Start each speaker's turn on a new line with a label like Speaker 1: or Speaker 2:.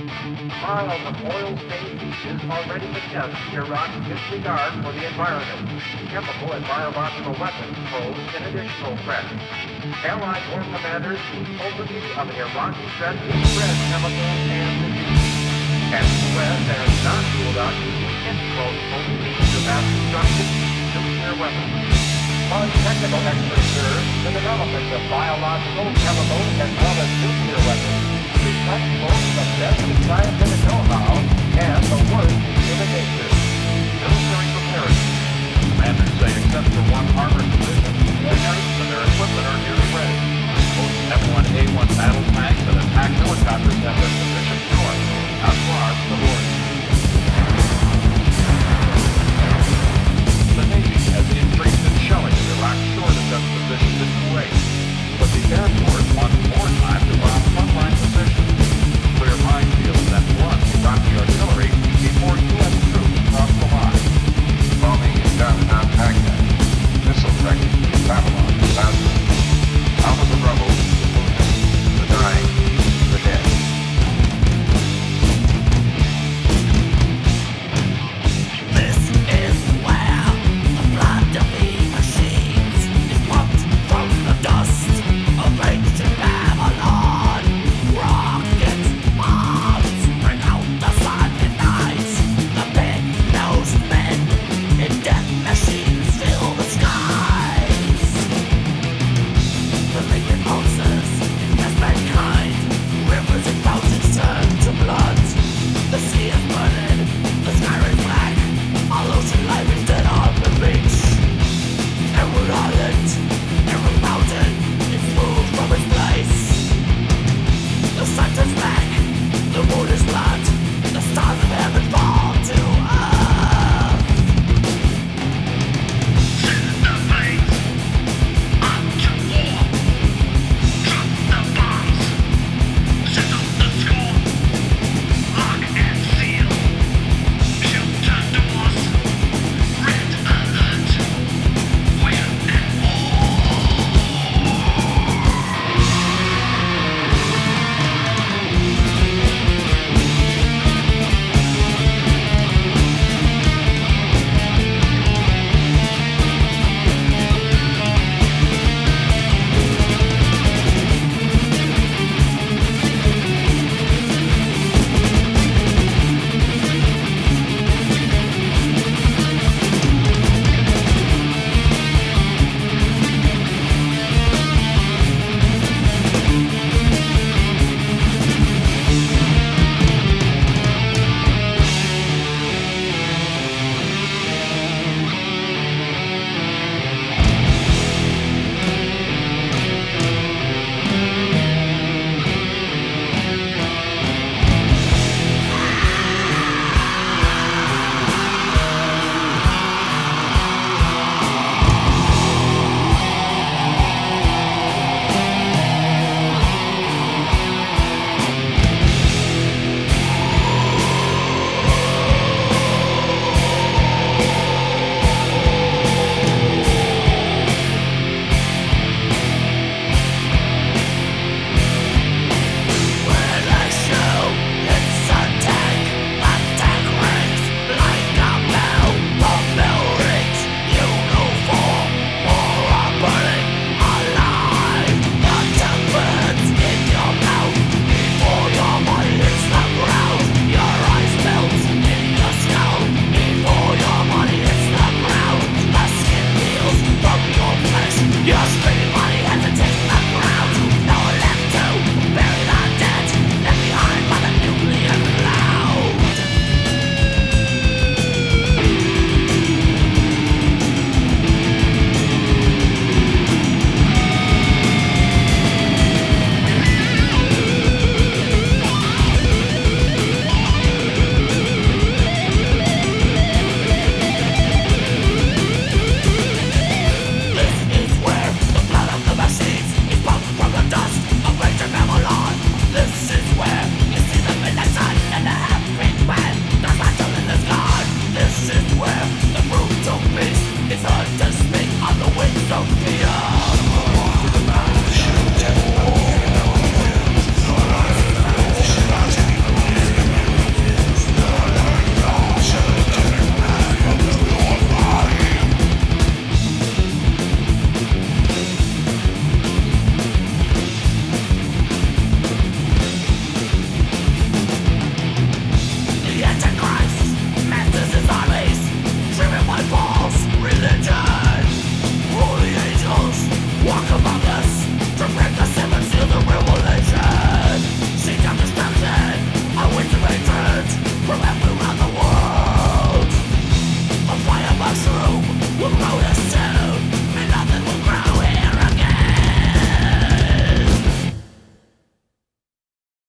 Speaker 1: While the oil stained beaches already attest Iraq's disregard for the environment, chemical and biological weapons pose an additional threat. Allied war commanders use openly of the Iraqi threat to spread chemicals and disease. And the U.S. has not ruled out using its most potent means of mass destruction, nuclear weapons. One technical expert serves the development of biological, chemical, as well as nuclear weapons reflects both the